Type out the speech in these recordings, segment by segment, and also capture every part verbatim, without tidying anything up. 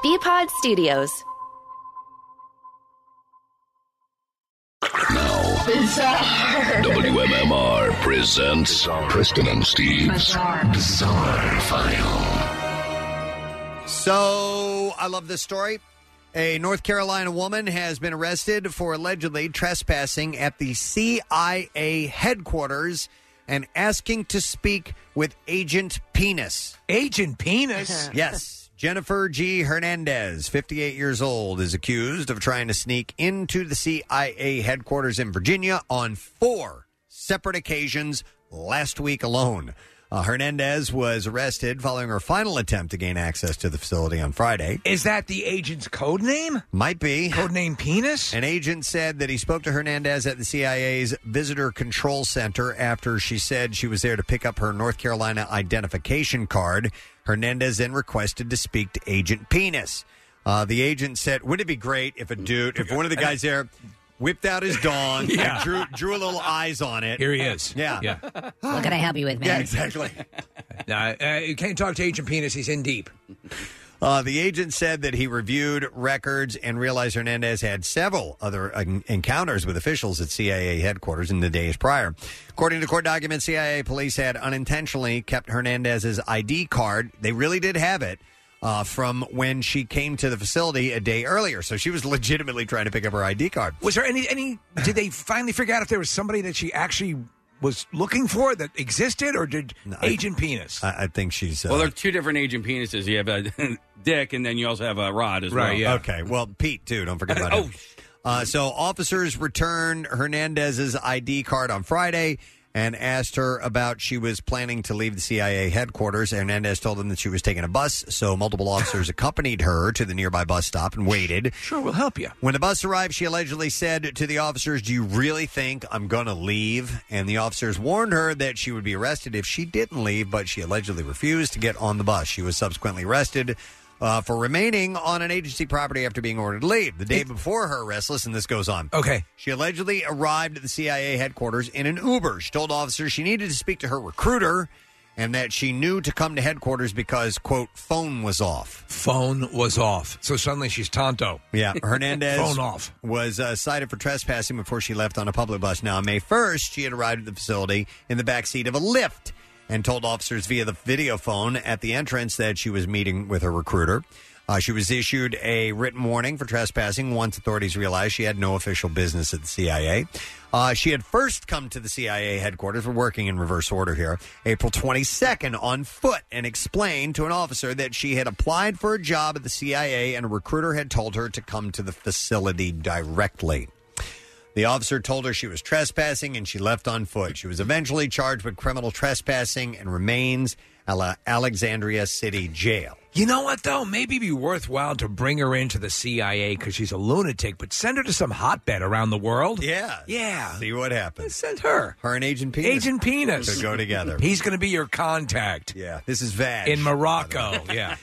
B-Pod Studios. Now, Bizarre. W M M R presents Bizarre. Preston and Steve's Bizarre. Bizarre File. So, I love this story. A North Carolina woman has been arrested for allegedly trespassing at the C I A headquarters and asking to speak with Agent Penis. Agent Penis? Yes. Jennifer G. Hernandez, fifty-eight years old, is accused of trying to sneak into the C I A headquarters in Virginia on four separate occasions last week alone. Uh, Hernandez was arrested following her final attempt to gain access to the facility on Friday. Is that the agent's code name? Might be. Code name Penis? An agent said that he spoke to Hernandez at the C I A's Visitor Control Center after she said she was there to pick up her North Carolina identification card. Hernandez then requested to speak to Agent Penis. Uh, the agent said, wouldn't it be great if a dude, if one of the guys there whipped out his dong, Yeah. and drew, drew a little eyes on it. Here he is. Yeah. Yeah. What can I help you with, man? Yeah, exactly. Nah, uh, you can't talk to Agent Penis. He's in deep. Uh, the agent said that he reviewed records and realized Hernandez had several other uh, encounters with officials at C I A headquarters in the days prior. According to court documents, C I A police had unintentionally kept Hernandez's I D card. They really did have it uh, from when she came to the facility a day earlier. So she was legitimately trying to pick up her I D card. Was there any, any, did they finally figure out if there was somebody that she actually was looking for that existed, or did No, Agent I, Penis? I, I think she's... Uh, well, there are two different Agent Penises. You have a Dick, and then you also have a Rod as Right, well. yeah. Okay, well, Pete, too. Don't forget about Oh, him. Uh, so officers returned Hernandez's I D card on Friday and asked her about she was planning to leave the C I A headquarters. Hernandez told them that she was taking a bus, so multiple officers accompanied her to the nearby bus stop and waited. Sure, we'll help you. When the bus arrived, she allegedly said to the officers, do you really think I'm going to leave? And the officers warned her that she would be arrested if she didn't leave, but she allegedly refused to get on the bus. She was subsequently arrested Uh, for remaining on an agency property after being ordered to leave. The day before her arrest, listen, this goes on. Okay. She allegedly arrived at the C I A headquarters in an Uber. She told officers she needed to speak to her recruiter and that she knew to come to headquarters because, quote, phone was off. Phone was off. So suddenly she's Tonto. Yeah, Hernandez Phone off. was uh, cited for trespassing before she left on a public bus. Now, on May first, she had arrived at the facility in the backseat of a Lyft and told officers via the video phone at the entrance that she was meeting with her recruiter. Uh, she was issued a written warning for trespassing once authorities realized she had no official business at the C I A. Uh, she had first come to the C I A headquarters, we're working in reverse order here, April twenty-second on foot, and explained to an officer that she had applied for a job at the C I A and a recruiter had told her to come to the facility directly. The officer told her she was trespassing, and she left on foot. She was eventually charged with criminal trespassing and remains at Alexandria City Jail. You know what, though? Maybe it'd be worthwhile to bring her into the C I A because she's a lunatic, but send her to some hotbed around the world. Yeah. Yeah. See what happens. Send her. Her and Agent Penis. Agent Penis. Could go together. He's going to be your contact. Yeah. This is Vag. In Morocco. Yeah.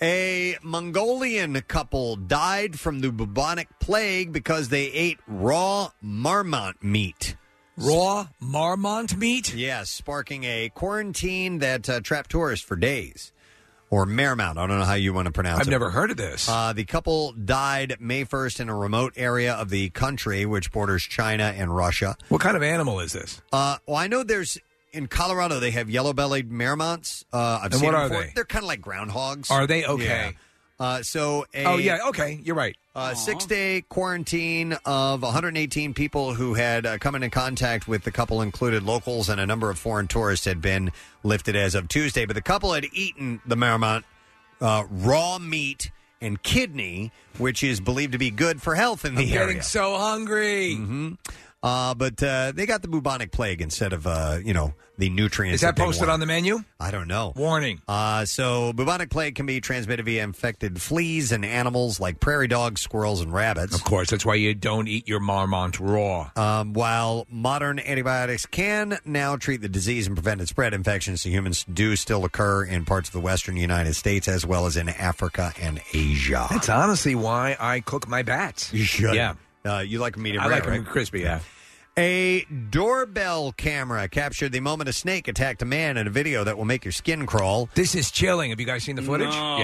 A Mongolian couple died from the bubonic plague because they ate raw marmot meat. Raw marmot meat? Yes, sparking a quarantine that uh, trapped tourists for days. Or Marmot. I don't know how you want to pronounce I've it. I've never heard of this. Uh, the couple died May first in a remote area of the country, which borders China and Russia. What kind of animal is this? Uh, well, I know there's... In Colorado, they have yellow-bellied marmots. Uh, I've and seen what them are before. they? They're kind of like groundhogs. Are they? Okay. Yeah. Uh, so a, oh, yeah. Okay. You're right. Uh, six-day quarantine of one hundred eighteen people who had uh, come into contact with the couple included locals and a number of foreign tourists had been lifted as of Tuesday. But the couple had eaten the marmot, uh, raw meat, and kidney, which is believed to be good for health in the I'm area. getting so hungry. Mm-hmm. Uh, but uh, they got the bubonic plague instead of, uh, you know, the nutrients. Is that, that they posted want. on the menu? I don't know. Warning. Uh, so bubonic plague can be transmitted via infected fleas and animals like prairie dogs, squirrels, and rabbits. Of course. That's why you don't eat your marmot raw. Um, while modern antibiotics can now treat the disease and prevent its spread, infections to humans do still occur in parts of the western United States as well as in Africa and Asia. That's honestly why I cook my bats. You should. Yeah. Uh, you like them medium I rare, like them right? crispy, yeah. A doorbell camera captured the moment a snake attacked a man in a video that will make your skin crawl. This is chilling. Have you guys seen the footage? No. Yeah.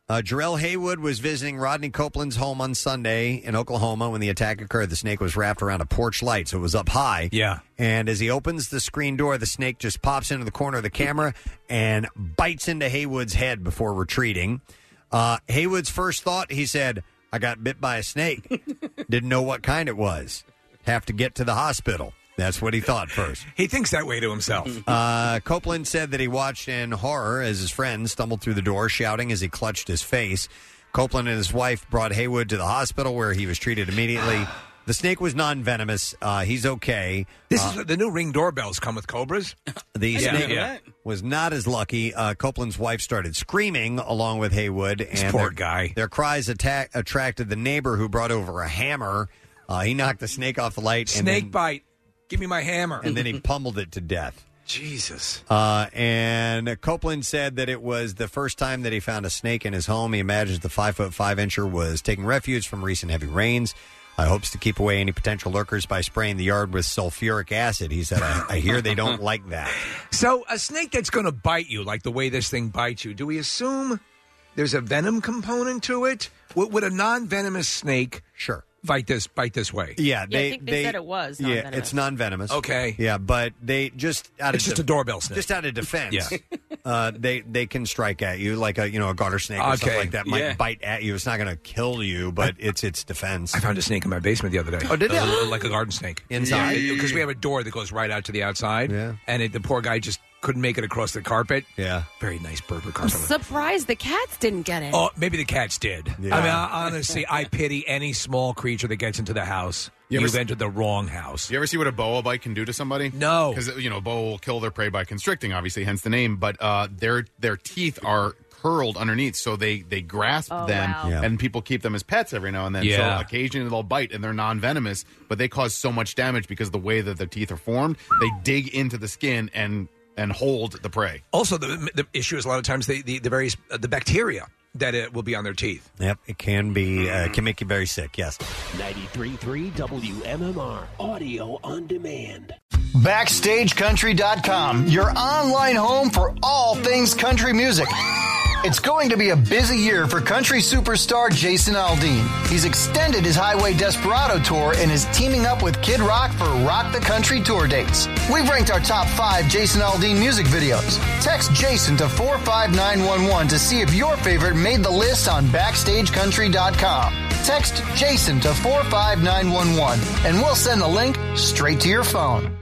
Uh, Jarrell Haywood was visiting Rodney Copeland's home on Sunday in Oklahoma when the attack occurred. The snake was wrapped around a porch light, so it was up high. Yeah. And as he opens the screen door, the snake just pops into the corner of the camera and bites into Haywood's head before retreating. Uh, Haywood's first thought, he said, I got bit by a snake. Didn't know what kind it was. Have to get to the hospital. That's what he thought first. He thinks that way to himself. Uh, Copeland said that he watched in horror as his friend stumbled through the door, shouting as he clutched his face. Copeland and his wife brought Haywood to the hospital where he was treated immediately. The snake was non-venomous. Uh, he's okay. This uh, is the new Ring doorbells come with cobras. The Yeah, snake yeah. was not as lucky. Uh, Copeland's wife started screaming along with Haywood. And poor their, guy. Their cries attack, attracted the neighbor who brought over a hammer. Uh, he knocked the snake off the light. Snake and then, bite. Give me my hammer. And then he pummeled it to death. Jesus. Uh, and Copeland said that it was the first time that he found a snake in his home. He imagines the five foot five incher was taking refuge from recent heavy rains. I hopes to keep away any potential lurkers by spraying the yard with sulfuric acid. He said, I, I hear they don't like that. So a snake that's going to bite you, like the way this thing bites you, do we assume there's a venom component to it? Would, would a non-venomous snake sure bite this bite this way? Yeah, they, I think they, said it was Yeah, non-venomous. it's non-venomous. Okay. Yeah, but they just out It's of just a doorbell snake. Just out of defense. Yeah. uh, they they can strike at you like a you know a garter snake or something Okay. like that might Yeah. bite at you. It's not going to kill you, but it's its defense. I found a snake in my basement the other day. Oh, did you? Uh, like a garden snake. Inside? Because we have a door that goes right out to the outside. Yeah. And it, the poor guy just couldn't make it across the carpet. Yeah. Very nice Berber I'm carpet. surprised the cats didn't get it. Oh, maybe the cats did. Yeah. I mean, I, honestly, I pity any small creature that gets into the house. You ever You've s- entered the wrong house. You ever see what a boa bite can do to somebody? No. Because, you know, a boa will kill their prey by constricting, obviously, hence the name. But uh, their their teeth are curled underneath, so they, they grasp Oh, them, wow. Yeah. and people keep them as pets every now and then. Yeah. So occasionally they'll bite, and they're non-venomous, but they cause so much damage because the way that their teeth are formed, they dig into the skin and and hold the prey. Also, the, the issue is a lot of times the, the, the various uh, the bacteria that it will be on their teeth. Yep, it can be uh, can make you very sick. Yes. ninety-three point three W M M R Audio on Demand. Backstage Country dot com, your online home for all things country music. It's going to be a busy year for country superstar Jason Aldean. He's extended his Highway Desperado tour and is teaming up with Kid Rock for Rock the Country tour dates. We've ranked our top five Jason Aldean music videos. Text Jason to four five nine one one to see if your favorite made the list on Backstage Country dot com. Text Jason to four five nine one one and we'll send the link straight to your phone.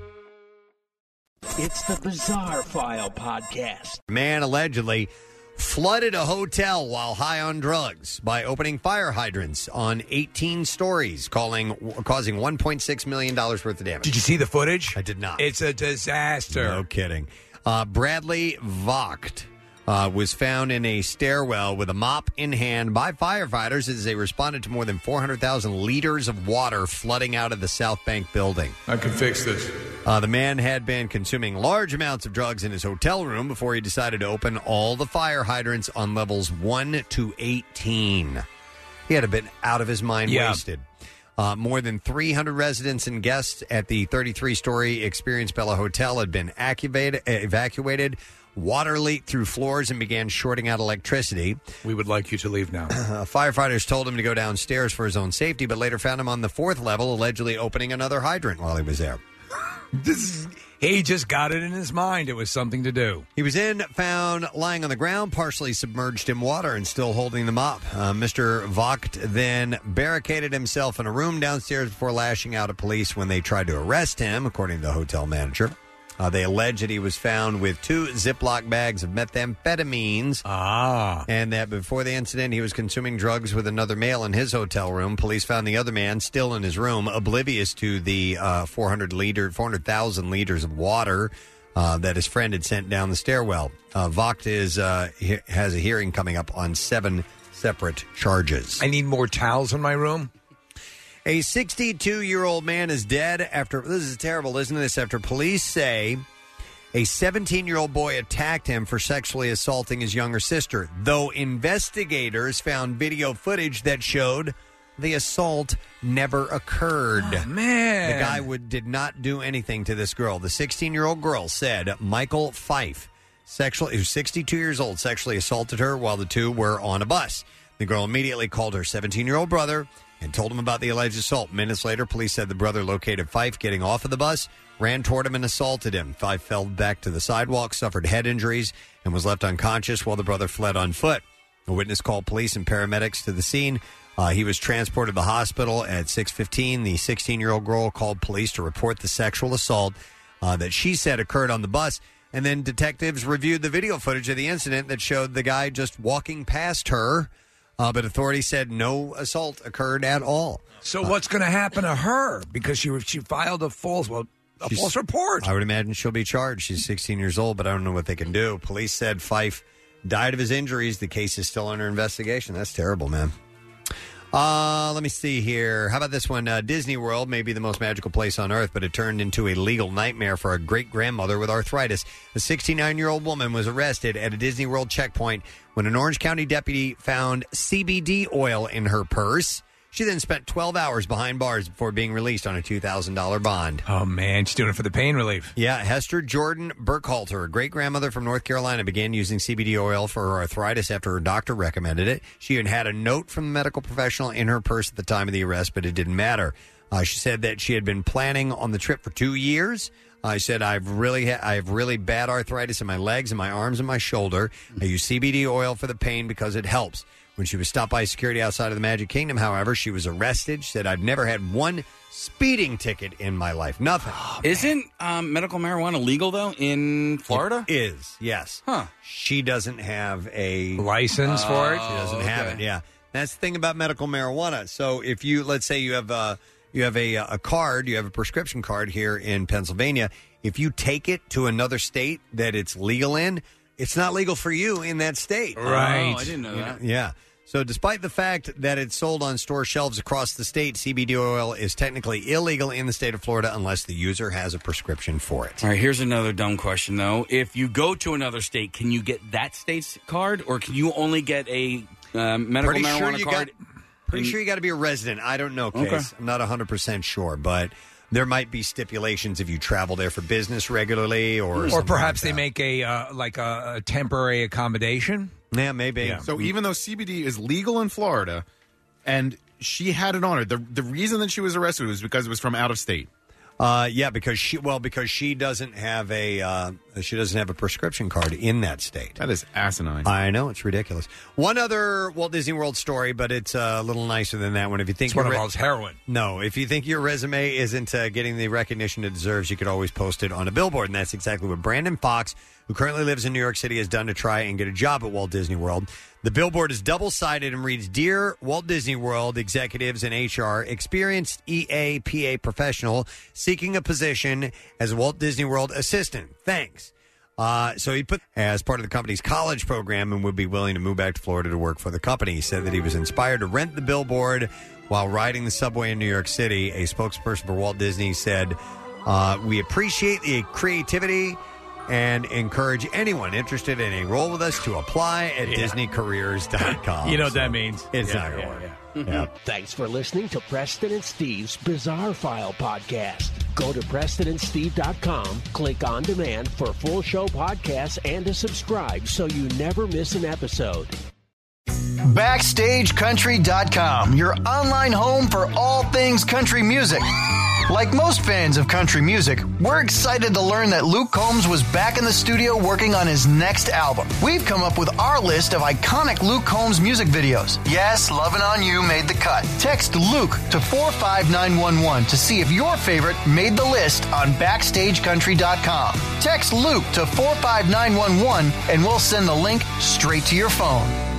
It's the Bizarre File Podcast. Man allegedly flooded a hotel while high on drugs by opening fire hydrants on eighteen stories, calling, causing one point six million dollars worth of damage. Did you see the footage? I did not. It's a disaster. No kidding. Uh, Bradley Vogt uh, was found in a stairwell with a mop in hand by firefighters as they responded to more than four hundred thousand liters of water flooding out of the South Bank building. I can fix this. Uh, the man had been consuming large amounts of drugs in his hotel room before he decided to open all the fire hydrants on levels one to eighteen. He had been out of his mind, Yeah. wasted. Uh, more than three hundred residents and guests at the thirty-three story Experience Bella Hotel had been evacuated. evacuated. Water leaked through floors and began shorting out electricity. We would like you to leave now. Uh, firefighters told him to go downstairs for his own safety, but later found him on the fourth level, allegedly opening another hydrant while he was there. This is, he just got it in his mind. It was something to do. He was then found lying on the ground, partially submerged in water and still holding the mop. Uh, Mister Vogt then barricaded himself in a room downstairs before lashing out at police when they tried to arrest him, according to the hotel manager. Uh, they allege that he was found with two Ziploc bags of methamphetamines. Ah. And that before the incident, he was consuming drugs with another male in his hotel room. Police found the other man still in his room, oblivious to the uh, four hundred liter, four hundred thousand liters of water uh, that his friend had sent down the stairwell. Uh, Vogt is uh, he- has a hearing coming up on seven separate charges. I need more towels in my room. A sixty-two-year-old man is dead after, this is terrible, listen to this, after police say a seventeen-year-old boy attacked him for sexually assaulting his younger sister, though investigators found video footage that showed the assault never occurred. Oh, man. The guy would, did not do anything to this girl. The sixteen-year-old girl said Michael Fife sexually, who's sixty-two years old, sexually assaulted her while the two were on a bus. The girl immediately called her seventeen-year-old brother and told him about the alleged assault. Minutes later, police said the brother located Fife getting off of the bus, ran toward him, and assaulted him. Fife fell back to the sidewalk, suffered head injuries, and was left unconscious while the brother fled on foot. A witness called police and paramedics to the scene. Uh, he was transported to the hospital at six fifteen. The sixteen-year-old girl called police to report the sexual assault uh, that she said occurred on the bus. And then detectives reviewed the video footage of the incident that showed the guy just walking past her. Uh, but authorities said no assault occurred at all. So what's going to happen to her? Because she she filed a false well a She's- false report. I would imagine she'll be charged. She's sixteen years old, but I don't know what they can do. Police said Fife died of his injuries. The case is still under investigation. That's terrible, man. Uh, let me see here. How about this one? Uh, Disney World may be the most magical place on earth, but it turned into a legal nightmare for a great-grandmother with arthritis. A sixty-nine-year-old woman was arrested at a Disney World checkpoint when an Orange County deputy found C B D oil in her purse. She then spent twelve hours behind bars before being released on a two thousand dollars bond. Oh, man. She's doing it for the pain relief. Yeah, Hester Jordan Burkhalter, a great-grandmother from North Carolina, began using C B D oil for her arthritis after her doctor recommended it. She even had a note from the medical professional in her purse at the time of the arrest, but it didn't matter. Uh, she said that she had been planning on the trip for two years. I said, I've really ha- I have really bad arthritis in my legs and my arms and my shoulder. I use C B D oil for the pain because it helps. When she was stopped by security outside of the Magic Kingdom, however, she was arrested. She said, I've never had one speeding ticket in my life. Nothing. Oh, Isn't um, medical marijuana legal, though, in Florida? It is, yes. Huh. She doesn't have a license for it? She doesn't Oh, have okay. it, yeah. That's the thing about medical marijuana. So if you, let's say you have a, you have a, a card, you have a prescription card here in Pennsylvania, if you take it to another state that it's legal in, it's not legal for you in that state. Right. Oh, I didn't know that. Yeah. So despite the fact that it's sold on store shelves across the state, C B D oil is technically illegal in the state of Florida unless the user has a prescription for it. All right, here's another dumb question, though. If you go to another state, can you get that state's card, or can you only get a uh, medical Pretty sure marijuana you card? got- Pretty sure you got to be a resident. I don't know, Case. Okay. I'm not one hundred percent sure, but there might be stipulations if you travel there for business regularly or Or something perhaps like they make a uh, like a, a temporary accommodation. Yeah, maybe. So even though C B D is legal in Florida, and she had it on her, the the reason that she was arrested was because it was from out of state. Uh, yeah, because she well because she doesn't have a uh, she doesn't have a prescription card in that state. That is asinine. I know, it's ridiculous. One other Walt Disney World story, but it's uh, a little nicer than that one. If you think It's one your of re- those heroin. No, if you think your resume isn't uh, getting the recognition it deserves, you could always post it on a billboard, and that's exactly what Brandon Fox, who currently lives in New York City, has done to try and get a job at Walt Disney World. The billboard is double-sided and reads, Dear Walt Disney World executives and H R, experienced E A P A professional seeking a position as a Walt Disney World assistant. Thanks. Uh, so he put as part of the company's college program and would be willing to move back to Florida to work for the company. He said that he was inspired to rent the billboard while riding the subway in New York City. A spokesperson for Walt Disney said, uh, we appreciate the creativity and encourage anyone interested in a role with us to apply at Yeah. disney careers dot com. You know what that means. It's Yeah, not going to yeah, work. yeah. Yeah. Thanks for listening to Preston and Steve's Bizarre File podcast. Go to preston and steve dot com, click on demand for full show podcasts and to subscribe so you never miss an episode. Backstage Country dot com, your online home for all things country music. Like most fans of country music, we're excited to learn that Luke Combs was back in the studio working on his next album. We've come up with our list of iconic Luke Combs music videos. Yes, Lovin' On You made the cut. Text Luke to four five nine one one to see if your favorite made the list on Backstage Country dot com. Text Luke to four five nine one one and we'll send the link straight to your phone.